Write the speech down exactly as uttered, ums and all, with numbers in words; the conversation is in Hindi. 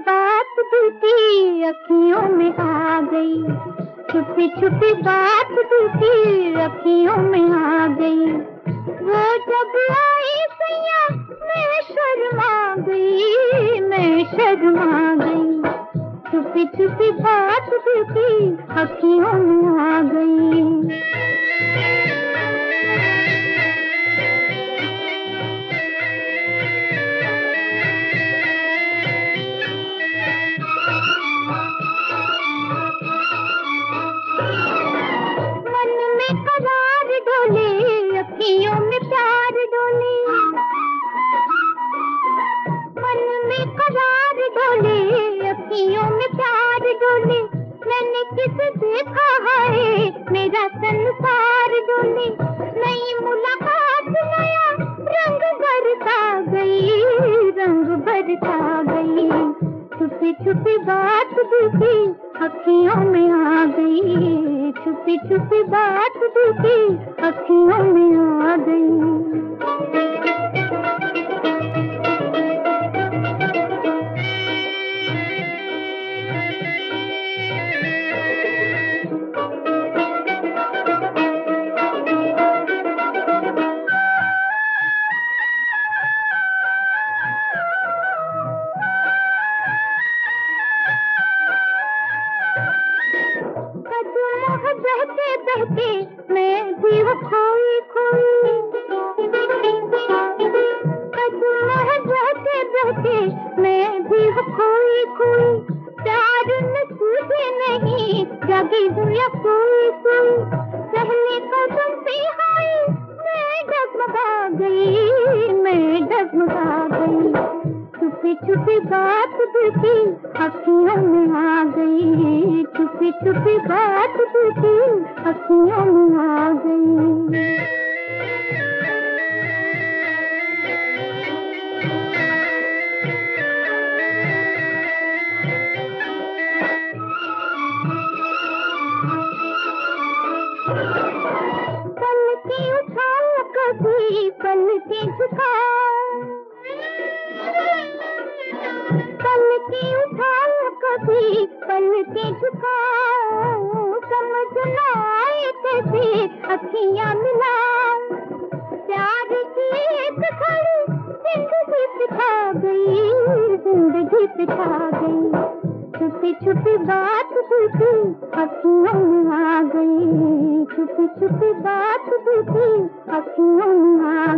बात दिल की अखियों में आ गई, छुपी छुपी बात दिल की अखियों में आ गई। वो जब आई सैया मैं शर्मा गई, मैं शर्मा गई। छुपी छुपी बात दिल की अखियों में आ गई। अखियों में प्यार डोले, मन में करार डोले, अखियों में प्यार डोले। मैंने किसे देखा है मेरा संसार डोले। नई मुलाकात नया रंग बरसा गई, रंग बरसा गई। छुपी छुपी बात दिल की अखियों में आ गई, छुपी छुपी बात दिल की अखियों में आ गई। बहते बहते मैं भी वो खोई खोई, कदम बहते बहते मैं भी वो खोई खोई। प्यार न सूझे नहीं जगी हुआ कोई कोई। पहले कदम पे हाय मैं डगमगा गई, मैं डगमगा गई। छुपी छुपी बात दिल की अखियों में आ गई, छुपी छुपी बात दिल की अखियों में आ गई। पलके उठाओ कभी पलके झुकाओ, पलके उठाओ कभी पलके झुकाओ। समझ ना आए कैसे अखियां मिलाओ। प्यार की एक घड़ी जिंदगी सिखा गई, जिंदगी सिखा गई। छुपी छुपी बात दिल की अखियों में आ गई, छुपी छुपी बात दिल की अखियों में आ